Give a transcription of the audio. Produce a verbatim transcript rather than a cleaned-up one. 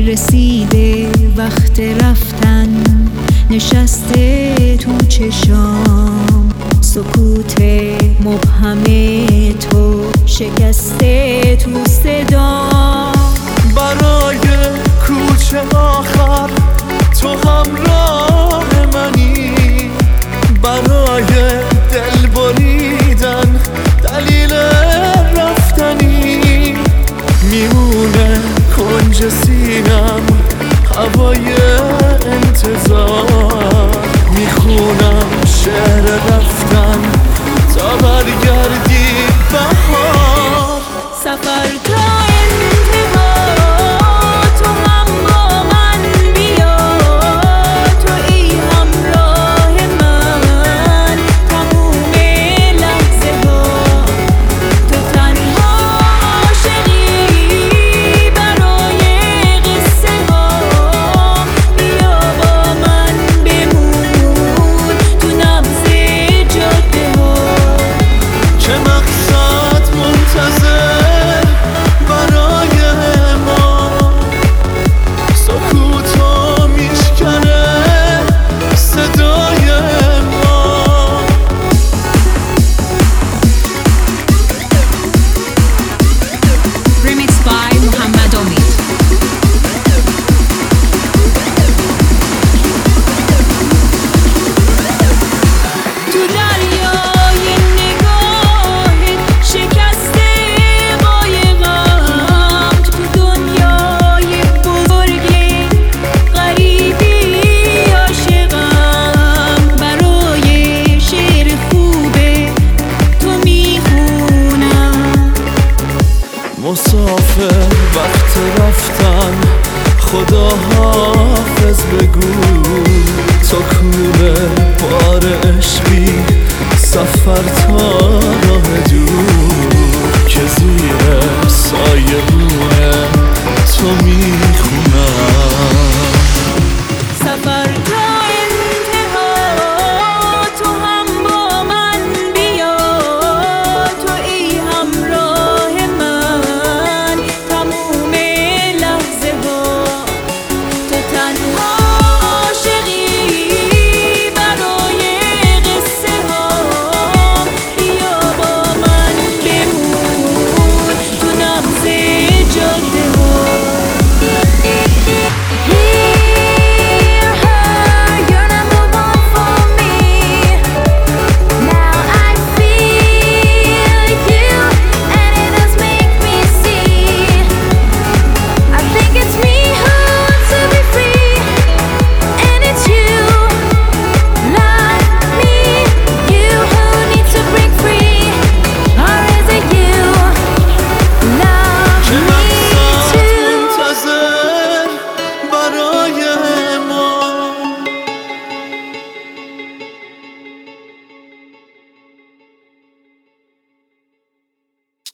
رسیده وقت رفتن، نشسته تو چشام سکوت مبهم تو، شکسته تو صدا. برای کوچه آخر تو همراه منی، برای دل بریدن دلیل رفتنی. میمونه کنج سینم هوای انتظار، میخونم شعر رفتن تا برگردی بهار. سفر تا انتها تو هم با من بیا، تویی همراه من تموم لحظه ها. تو تنها عاشقی برای قصه ها، بیا با من بمون تو نبض جاده ها. چه مقصد منتظر برای ما، سکوتو میشکنه صدای ما. Remix by Muhammad Omid. تو دریای نگاهت شکسته قایقم، تو دنیای بزرگ غریبی عاشقم. برای شعر خوبه تو میخونم. مسافر وقت رفتن خدا حافظ بگو، تو کوره بار عشقی سفر تا راه دور که زیر